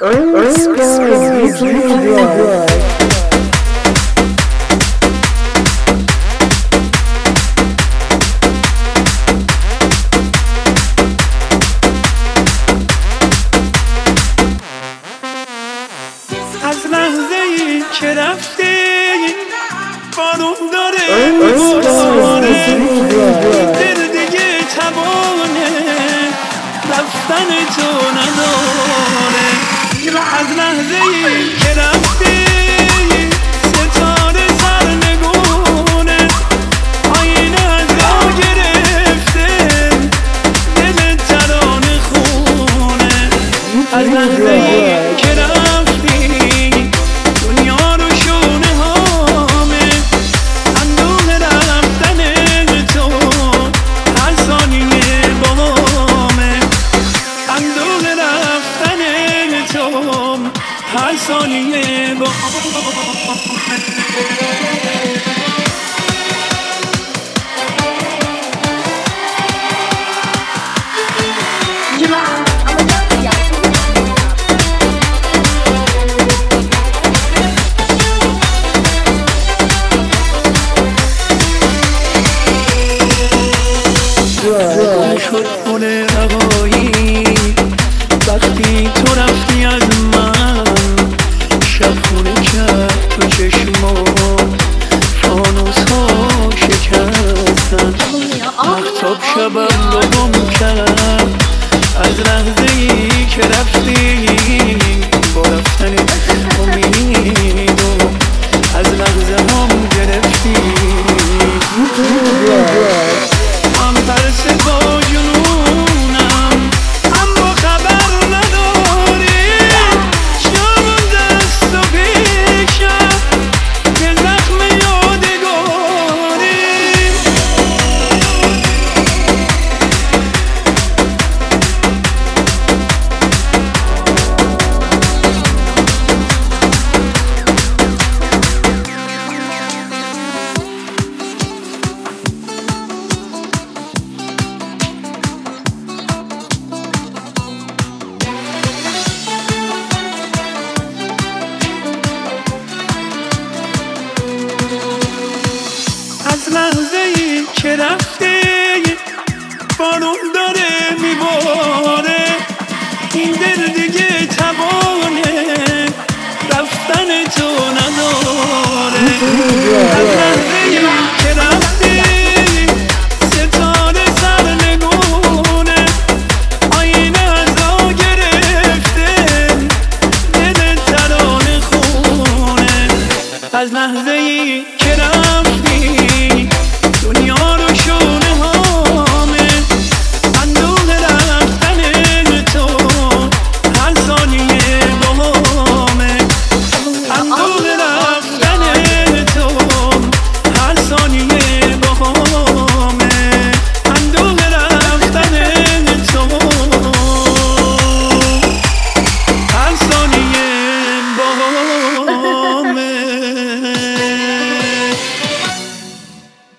از لحظه ای که رفتی بارون داره میباره، دل دیگه توانه رفتن تو نداره. از لحظه ای که رفتی ستاره سرنگونه، آینه از را گرفته دل ترانه خونه. از لحظه ای که رفتی دنیا رو شونه هامه، اندوه رفتن تو هر ثانیه بامه، اندوه رفتن تو هر ثانیه بامه. شد پل رهایی وقتی تو رفتی از من، شب خونه کرد تو چشما فانوس ها شکستن، مهتاب شبم رو گم کرد. از لحظه ای که رفتی با رفتن امیدو از لحظه هم گرفتی. من ترس با جنونم اما خبر نداری، شامون دست و پیشم که زخم یادگاری. از لحظه ای که رفتی بارون داره میباره، این دل دیگه توانه رفتن تو نداره. از لحظه ای که رفتی ستاره سرنگونه، آینه از را گرفته دل ترانه خونه. از لحظه ای که رفتی